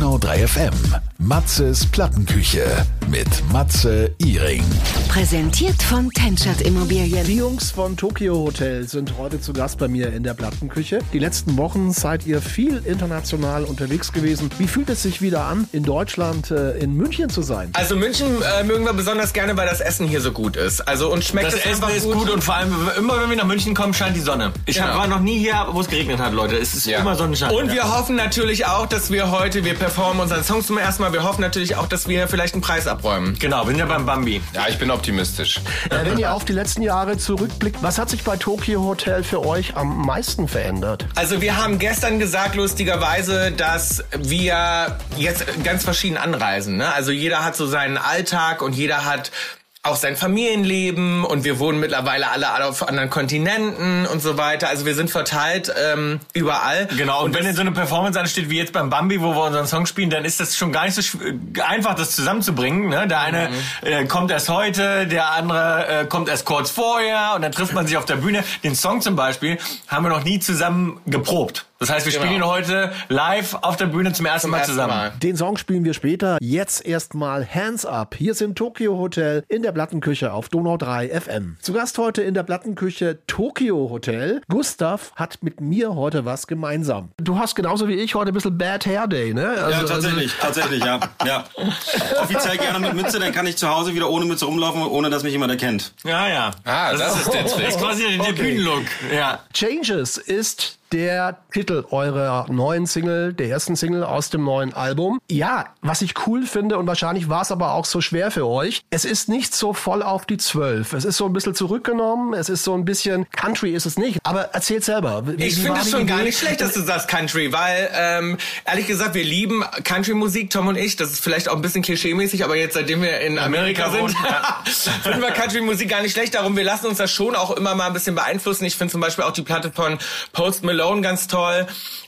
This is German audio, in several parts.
Donau 3 FM. Matzes Plattenküche mit Matze Iring. Präsentiert von Tenschert Immobilien. Die Jungs von Tokio Hotel sind heute zu Gast bei mir in der Plattenküche. Die letzten Wochen seid ihr viel international unterwegs gewesen. Wie fühlt es sich wieder an, in Deutschland, in München zu sein? Also München mögen wir besonders gerne, weil das Essen hier so gut ist. Also uns schmeckt das es Essen einfach ist gut und vor allem immer, wenn wir nach München kommen, scheint die Sonne. Ich war noch nie hier, wo es geregnet hat, Leute. Es ist immer Sonnenschein. Und wir hoffen natürlich auch, dass wir performen unseren Song zum ersten Mal. Wir hoffen natürlich auch, dass wir vielleicht einen Preis abräumen. Genau, wir sind ja beim Bambi. Ja, ich bin optimistisch. Wenn ihr auf die letzten Jahre zurückblickt, was hat sich bei Tokio Hotel für euch am meisten verändert? Also wir haben gestern gesagt, lustigerweise, dass wir jetzt ganz verschieden anreisen. Ne? Also jeder hat so seinen Alltag und jeder hat auch sein Familienleben und wir wohnen mittlerweile alle auf anderen Kontinenten und so weiter. Also wir sind verteilt überall. Genau, und wenn jetzt so eine Performance ansteht wie jetzt beim Bambi, wo wir unseren Song spielen, dann ist das schon gar nicht so einfach, das zusammenzubringen. Ne? Der eine kommt erst heute, der andere kommt erst kurz vorher und dann trifft man sich auf der Bühne. Den Song zum Beispiel haben wir noch nie zusammen geprobt. Das heißt, wir spielen ihn heute live auf der Bühne zum ersten Mal zusammen. Den Song spielen wir später. Jetzt erstmal Hands Up. Hier ist im Tokio Hotel in der Plattenküche auf Donau 3 FM. Zu Gast heute in der Plattenküche Tokio Hotel. Gustav hat mit mir heute was gemeinsam. Du hast genauso wie ich heute ein bisschen Bad Hair Day, ne? Ja, tatsächlich, ja. Offiziell gerne mit Mütze, dann kann ich zu Hause wieder ohne Mütze rumlaufen, ohne dass mich jemand erkennt. Ja. Das ist der Trick. Das ist quasi der Bühnenlook. Ja. Changes ist der Titel eurer neuen Single, der ersten Single aus dem neuen Album. Ja, was ich cool finde und wahrscheinlich war es aber auch so schwer für euch, es ist nicht so voll auf die 12. Es ist so ein bisschen zurückgenommen, es ist so ein bisschen, Country ist es nicht, aber erzählt selber. Ich finde es schon gar nicht schlecht, dass du sagst Country, weil ehrlich gesagt, wir lieben Country-Musik, Tom und ich. Das ist vielleicht auch ein bisschen klischeemäßig, aber jetzt, seitdem wir in Amerika sind, finden wir Country-Musik gar nicht schlecht. Darum, wir lassen uns das schon auch immer mal ein bisschen beeinflussen. Ich finde zum Beispiel auch die Platte von Post Malone ganz toll.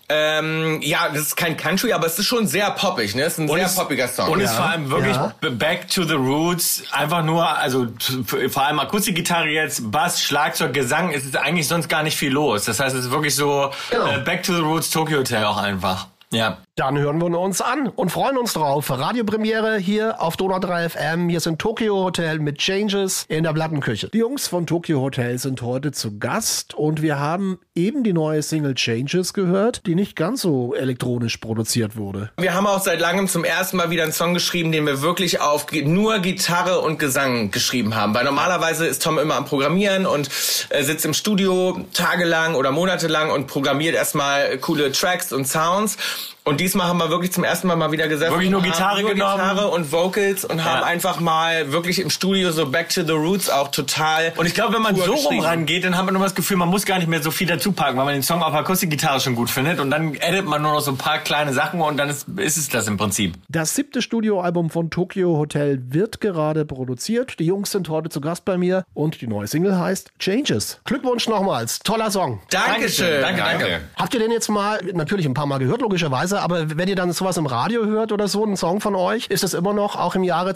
Das ist kein Country, aber es ist schon sehr poppig, ne? Es ist ein sehr poppiger Song. Und es ist vor allem wirklich back to the roots. Einfach nur, also vor allem Akustikgitarre jetzt, Bass, Schlagzeug, Gesang, es ist eigentlich sonst gar nicht viel los. Das heißt, es ist wirklich so back to the roots Tokyo Hotel auch einfach. Ja. Dann hören wir uns an und freuen uns drauf. Radiopremiere hier auf Donau 3 FM. Hier sind Tokio Hotel mit Changes in der Plattenküche. Die Jungs von Tokio Hotel sind heute zu Gast und wir haben eben die neue Single Changes gehört, die nicht ganz so elektronisch produziert wurde. Wir haben auch seit langem zum ersten Mal wieder einen Song geschrieben, den wir wirklich auf nur Gitarre und Gesang geschrieben haben. Weil normalerweise ist Tom immer am Programmieren und sitzt im Studio tagelang oder monatelang und programmiert erstmal coole Tracks und Sounds. Und diesmal haben wir wirklich zum ersten Mal wieder gesessen. Wirklich nur Gitarre genommen. Gitarre und Vocals und haben einfach mal wirklich im Studio so back to the roots auch total. Und ich glaube, wenn man so rum rangeht, dann hat man nur das Gefühl, man muss gar nicht mehr so viel dazu packen, weil man den Song auf Akustikgitarre schon gut findet. Und dann edit man nur noch so ein paar kleine Sachen und dann ist es das im Prinzip. Das 7. Studioalbum von Tokio Hotel wird gerade produziert. Die Jungs sind heute zu Gast bei mir und die neue Single heißt Changes. Glückwunsch nochmals. Toller Song. Dankeschön. Danke. Habt ihr den jetzt mal, natürlich ein paar Mal gehört, logischerweise, aber wenn ihr dann sowas im Radio hört oder so, einen Song von euch, ist das immer noch, auch im Jahre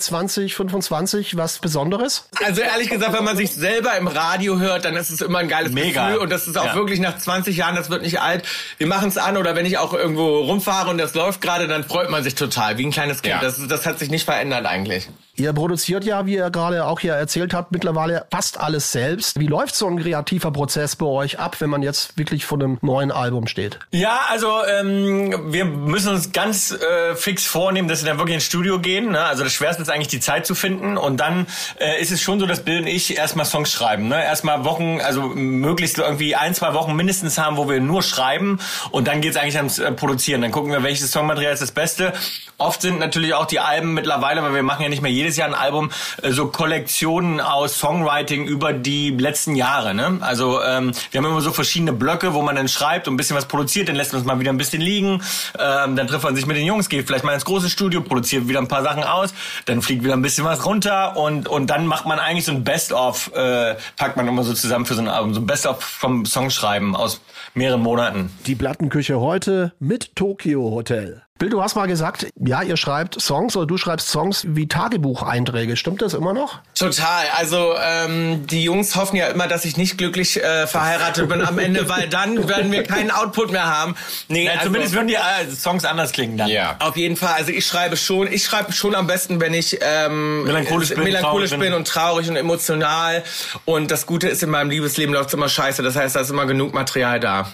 2025, was Besonderes? Also ehrlich gesagt, wenn man sich selber im Radio hört, dann ist es immer ein geiles Gefühl und das ist auch wirklich nach 20 Jahren, das wird nicht alt. Wir machen es an oder wenn ich auch irgendwo rumfahre und das läuft gerade, dann freut man sich total, wie ein kleines Kind. Ja. Das hat sich nicht verändert eigentlich. Ihr produziert ja, wie ihr gerade auch hier erzählt habt, mittlerweile fast alles selbst. Wie läuft so ein kreativer Prozess bei euch ab, wenn man jetzt wirklich vor einem neuen Album steht? Ja, also wir müssen uns ganz fix vornehmen, dass wir dann wirklich ins Studio gehen. Ne? Also das Schwerste ist eigentlich die Zeit zu finden und dann ist es schon so, dass Bill und ich erstmal Songs schreiben. Ne? Erstmal Wochen, also möglichst irgendwie 1-2 Wochen mindestens haben, wo wir nur schreiben und dann geht's eigentlich ans Produzieren. Dann gucken wir, welches Songmaterial ist das Beste. Oft sind natürlich auch die Alben mittlerweile, weil wir machen ja nicht mehr jedes Jahr ein Album, so Kollektionen aus Songwriting über die letzten Jahre. Ne? Also wir haben immer so verschiedene Blöcke, wo man dann schreibt und ein bisschen was produziert, dann lässt man es mal wieder ein bisschen liegen, dann trifft man sich mit den Jungs, geht vielleicht mal ins große Studio, produziert wieder ein paar Sachen aus, dann fliegt wieder ein bisschen was runter und dann macht man eigentlich so ein Best-of, packt man immer so zusammen für so ein Album, so ein Best-of vom Songschreiben aus mehreren Monaten. Die Plattenküche heute mit Tokio Hotel. Bill, du hast mal gesagt, ja, ihr schreibt Songs oder du schreibst Songs wie Tagebucheinträge. Stimmt das immer noch? Total. Also die Jungs hoffen ja immer, dass ich nicht glücklich verheiratet bin am Ende, weil dann werden wir keinen Output mehr haben. Nee, Ja, zumindest würden die Songs anders klingen dann. Ja. Auf jeden Fall. Also ich schreibe schon am besten, wenn ich Melancholisch bin und traurig und emotional. Und das Gute ist, in meinem Liebesleben läuft es immer scheiße. Das heißt, da ist immer genug Material da.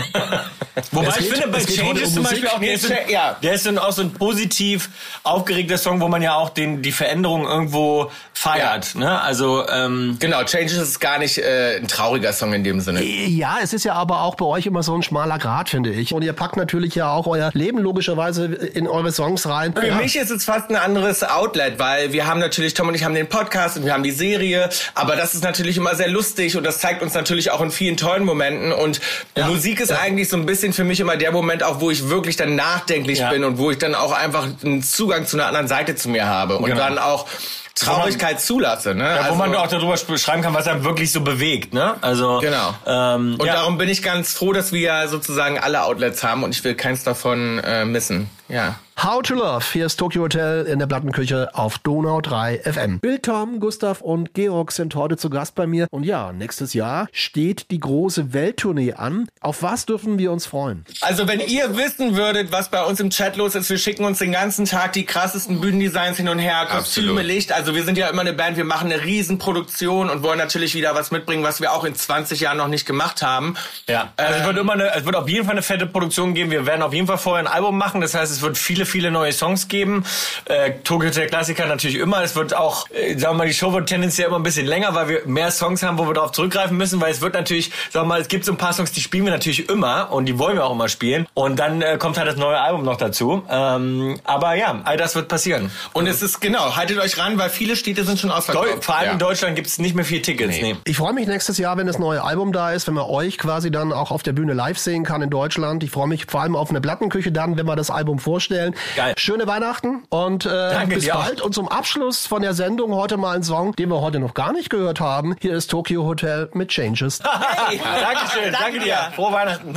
Wobei ich finde, bei Changes zum Beispiel auch, der ist dann auch so ein positiv aufgeregter Song, wo man ja auch die Veränderung irgendwo feiert. Ja. Ne? Also Genau, Changes ist gar nicht ein trauriger Song in dem Sinne. Ja, es ist ja aber auch bei euch immer so ein schmaler Grat, finde ich. Und ihr packt natürlich ja auch euer Leben logischerweise in eure Songs rein. Für mich ist es fast ein anderes Outlet, weil wir haben natürlich, Tom und ich haben den Podcast und wir haben die Serie, aber das ist natürlich immer sehr lustig und das zeigt uns natürlich auch in vielen tollen Momenten und Musik ist eigentlich so ein bisschen für mich immer der Moment auch, wo ich wirklich dann nachdenklich bin und wo ich dann auch einfach einen Zugang zu einer anderen Seite zu mir habe und dann auch Traurigkeit zulasse, ne? Ja, wo man auch darüber schreiben kann, was einem wirklich so bewegt, ne? Also genau. Und darum bin ich ganz froh, dass wir sozusagen alle Outlets haben und ich will keins davon missen. Ja. How to Love, hier ist Tokyo Hotel in der Plattenküche auf Donau 3 FM. Bill, Tom, Gustav und Georg sind heute zu Gast bei mir. Und ja, nächstes Jahr steht die große Welttournee an. Auf was dürfen wir uns freuen? Also wenn ihr wissen würdet, was bei uns im Chat los ist, wir schicken uns den ganzen Tag die krassesten Bühnendesigns hin und her, Kostüme, Absolut. Licht. Also wir sind ja immer eine Band, wir machen eine Riesenproduktion und wollen natürlich wieder was mitbringen, was wir auch in 20 Jahren noch nicht gemacht haben. Ja, also es wird auf jeden Fall eine fette Produktion geben. Wir werden auf jeden Fall vorher ein Album machen. Das heißt, es wird viele neue Songs geben. Tokyo Hotel Klassiker natürlich immer. Es wird auch, sagen wir mal, die Show wird tendenziell immer ein bisschen länger, weil wir mehr Songs haben, wo wir darauf zurückgreifen müssen, weil es wird natürlich, sagen wir mal, es gibt so ein paar Songs, die spielen wir natürlich immer und die wollen wir auch immer spielen. Und dann kommt halt das neue Album noch dazu. Aber ja, all das wird passieren. Und es ist, genau, haltet euch ran, weil viele Städte sind schon ausverkauft. Vor allem in Deutschland gibt es nicht mehr viel Tickets. Nee. Ich freue mich nächstes Jahr, wenn das neue Album da ist, wenn man euch quasi dann auch auf der Bühne live sehen kann in Deutschland. Ich freue mich vor allem auf eine Plattenküche dann, wenn wir das Album vorstellen. Geil. Schöne Weihnachten und bis dir auch. bald. Und zum Abschluss von der Sendung heute mal ein Song, den wir heute noch gar nicht gehört haben. Hier ist Tokyo Hotel mit Changes. Hey, Dankeschön, danke dir. Frohe Weihnachten.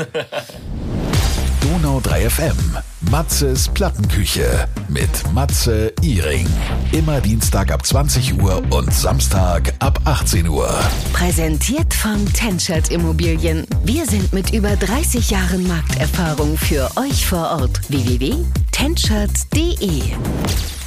Donau 3 FM. Matzes Plattenküche mit Matze Iring. Immer Dienstag ab 20 Uhr und Samstag ab 18 Uhr. Präsentiert von Tenschert Immobilien. Wir sind mit über 30 Jahren Markterfahrung für euch vor Ort. www.tenschert.de